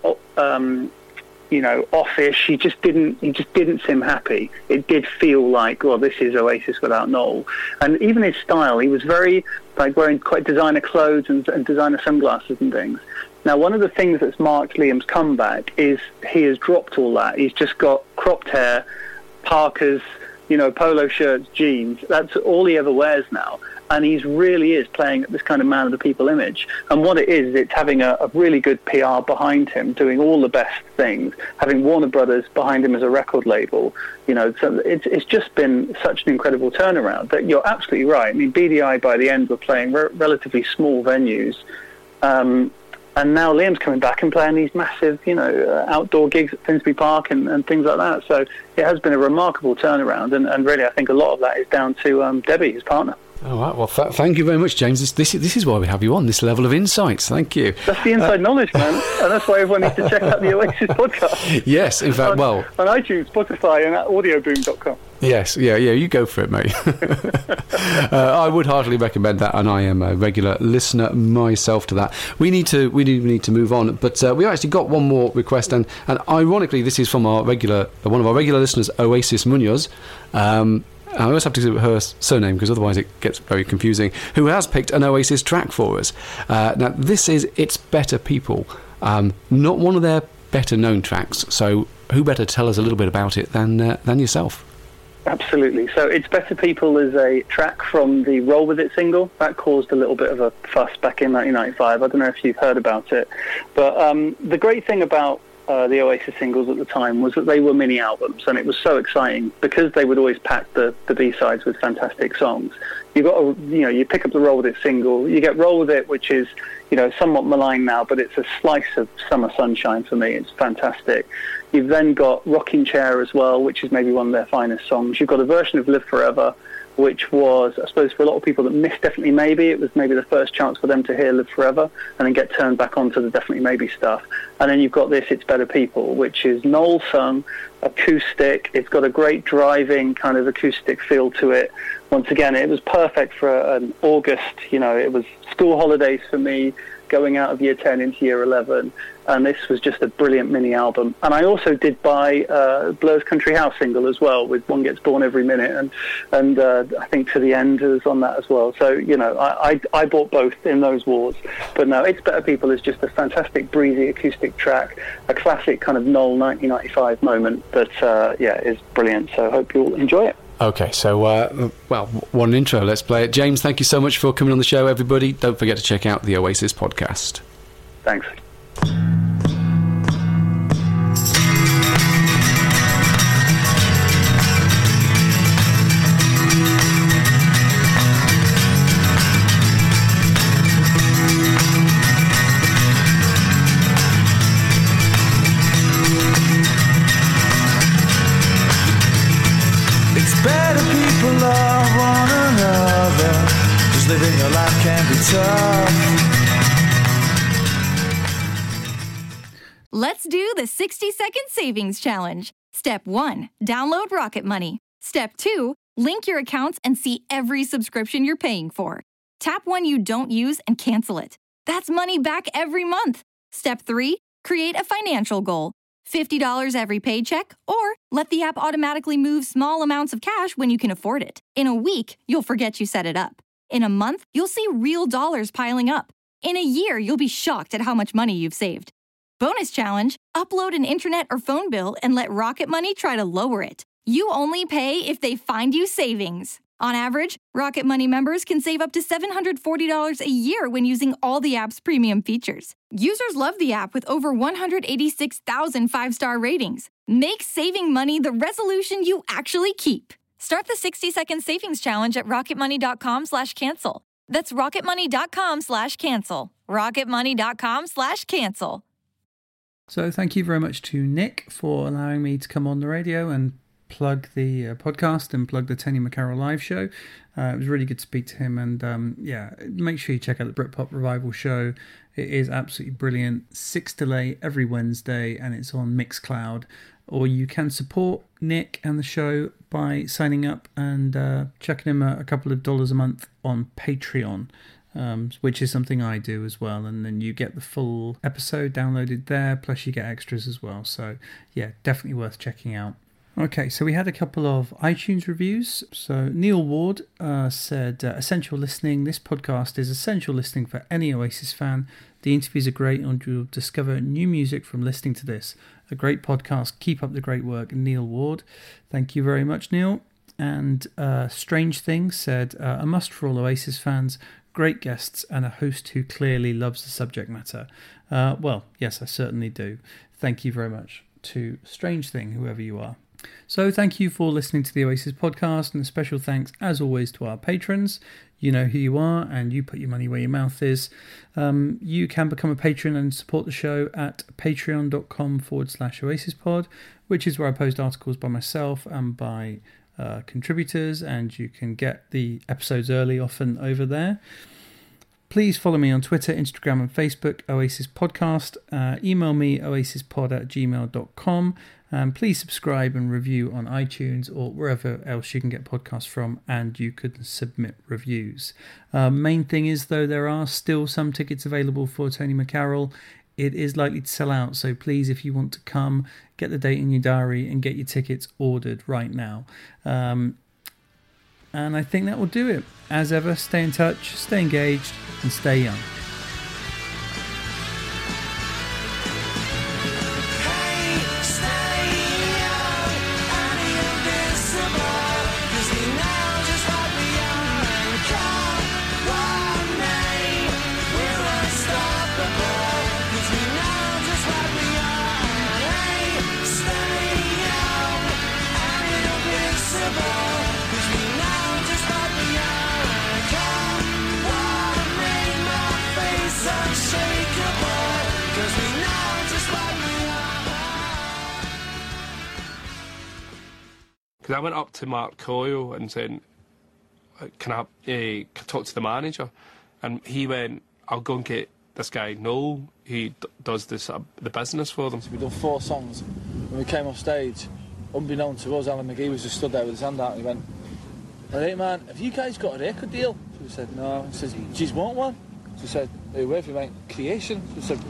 offish. He just didn't seem happy. It did feel like, well, this is Oasis without Noel. And even his style, he was very like wearing quite designer clothes and designer sunglasses and things. Now, one of the things that's marked Liam's comeback is he has dropped all that. He's just got cropped hair, parkas, polo shirts, jeans. That's all he ever wears now. And he really is playing this kind of man of the people image. And what it is, it's having a really good PR behind him, doing all the best things, having Warner Brothers behind him as a record label. So it's just been such an incredible turnaround that you're absolutely right. I mean, BDI by the end were playing relatively small venues. And now Liam's coming back and playing these massive, outdoor gigs at Finsbury Park and things like that. So it has been a remarkable turnaround. And really, I think a lot of that is down to Debbie, his partner. All right. Well, thank you very much, James. This is why we have you on, this level of insights. Thank you. That's the inside knowledge, man. And that's why everyone needs to check out the Oasis podcast. Yes, in fact, on iTunes, Spotify, and at audioboom.com. Yes, yeah, you go for it, mate. I would heartily recommend that, and I am a regular listener myself to that. We need to move on, but we actually got one more request, and ironically, this is from one of our regular listeners, Oasis Munoz. I always have to do her surname because otherwise it gets very confusing, who has picked an Oasis track for us. Now, this is It's Better People, not one of their better known tracks, so who better to tell us a little bit about it than yourself? Absolutely. So It's Better People is a track from the Roll With It single. That caused a little bit of a fuss back in 1995. I don't know if you've heard about it. But the great thing about the Oasis singles at the time was that they were mini albums, and it was so exciting because they would always pack the B-sides with fantastic songs. You pick up the Roll With It single, you get Roll With It, which is somewhat maligned now, but it's a slice of summer sunshine for me. It's fantastic. You've then got Rocking Chair as well, which is maybe one of their finest songs. You've got a version of Live Forever, which was, I suppose, for a lot of people that missed Definitely Maybe, it was maybe the first chance for them to hear Live Forever and then get turned back onto the Definitely Maybe stuff. And then you've got this, It's Better People, which is Noel sung, acoustic. It's got a great driving kind of acoustic feel to it. Once again, it was perfect for an August, it was school holidays for me, going out of year 10 into year 11. And this was just a brilliant mini album. And I also did buy Blur's Country House single as well, with One Gets Born Every Minute, and I think To the End was on that as well. So, I bought both in those wars. But no, It's Better People is just a fantastic, breezy acoustic track, a classic kind of Noel 1995 moment that, is brilliant. So I hope you'll enjoy it. Okay, so, what an intro. Let's play it. James, thank you so much for coming on the show, everybody. Don't forget to check out the Oasis podcast. Thanks. Living your life can be tough. Let's do the 60-second savings challenge. Step 1, download Rocket Money. Step 2, link your accounts and see every subscription you're paying for. Tap one you don't use and cancel it. That's money back every month. Step 3, create a financial goal. $50 every paycheck, or let the app automatically move small amounts of cash when you can afford it. In a week, you'll forget you set it up. In a month, you'll see real dollars piling up. In a year, you'll be shocked at how much money you've saved. Bonus challenge, upload an internet or phone bill and let Rocket Money try to lower it. You only pay if they find you savings. On average, Rocket Money members can save up to $740 a year when using all the app's premium features. Users love the app with over 186,000 five-star ratings. Make saving money the resolution you actually keep. Start the 60-second savings challenge at rocketmoney.com/cancel. That's rocketmoney.com/cancel. rocketmoney.com/cancel. So thank you very much to Nick for allowing me to come on the radio and plug the podcast and plug the Tony McCarroll live show. It was really good to speak to him, and make sure you check out the Britpop Revival show. It is absolutely brilliant. 6 to late every Wednesday, and it's on Mixcloud. Or you can support Nick and the show by signing up and chucking him a couple of dollars a month on Patreon, which is something I do as well. And then you get the full episode downloaded there, plus you get extras as well. So yeah, definitely worth checking out. Okay, so we had a couple of iTunes reviews. So Neil Ward said, essential listening. This podcast is essential listening for any Oasis fan. The interviews are great and you'll discover new music from listening to this. A great podcast. Keep up the great work. Neil Ward. Thank you very much, Neil. And Strange Thing said, a must for all Oasis fans. Great guests and a host who clearly loves the subject matter. Well, yes, I certainly do. Thank you very much to Strange Thing, whoever you are. So thank you for listening to the Oasis podcast, and a special thanks as always to our patrons. You know who you are and you put your money where your mouth is. You can become a patron and support the show at patreon.com/OasisPod, which is where I post articles by myself and by contributors, and you can get the episodes early often over there. Please follow me on Twitter, Instagram and Facebook, Oasis Podcast. Email me, oasispod@gmail.com. Please subscribe and review on iTunes or wherever else you can get podcasts from, and you could submit reviews. Main thing is, though, there are still some tickets available for Tony McCarroll. It is likely to sell out, so please, if you want to come, get the date in your diary and get your tickets ordered right now. And I think that will do it. As ever, stay in touch, stay engaged, and stay young. Because I went up to Mark Coyle and said, can I talk to the manager? And he went, I'll go and get this guy Noel, who does this the business for them. So we'd done 4 songs. When we came off stage, unbeknown to us, Alan McGee was just stood there with his hand out and he went, "Alright man, have you guys got a record deal?" So we said, "No." He says, "Do you want one?" So we said, "Where have you made Creation?" So we said,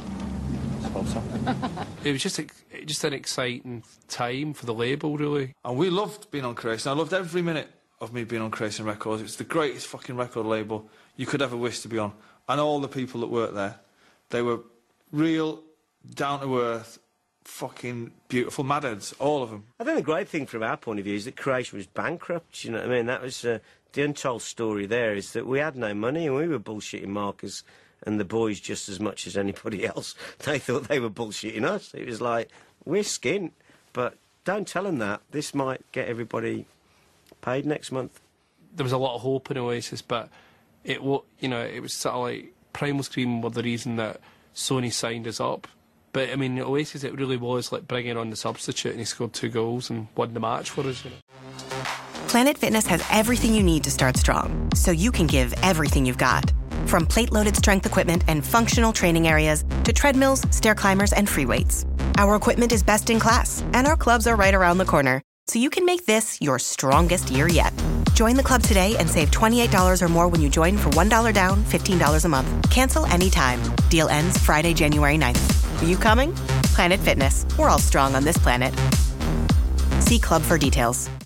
it was just an exciting time for the label, really. And we loved being on Creation. I loved every minute of me being on Creation Records. It's the greatest fucking record label you could ever wish to be on. And all the people that worked there, they were real, down-to-earth, fucking beautiful madheads, all of them. I think the great thing from our point of view is that Creation was bankrupt, you know what I mean? That was the untold story there, is that we had no money and we were bullshitting Marcus and the boys just as much as anybody else. They thought they were bullshitting us. It was like, we're skint, but don't tell them that. This might get everybody paid next month. There was a lot of hope in Oasis, but it was sort of like Primal Scream were the reason that Sony signed us up. But I mean, Oasis, it really was like bringing on the substitute, and he scored 2 goals and won the match for us. You know. Planet Fitness has everything you need to start strong, so you can give everything you've got. From plate-loaded strength equipment and functional training areas to treadmills, stair climbers, and free weights. Our equipment is best in class, and our clubs are right around the corner, so you can make this your strongest year yet. Join the club today and save $28 or more when you join for $1 down, $15 a month. Cancel anytime. Deal ends Friday, January 9th. Are you coming? Planet Fitness. We're all strong on this planet. See club for details.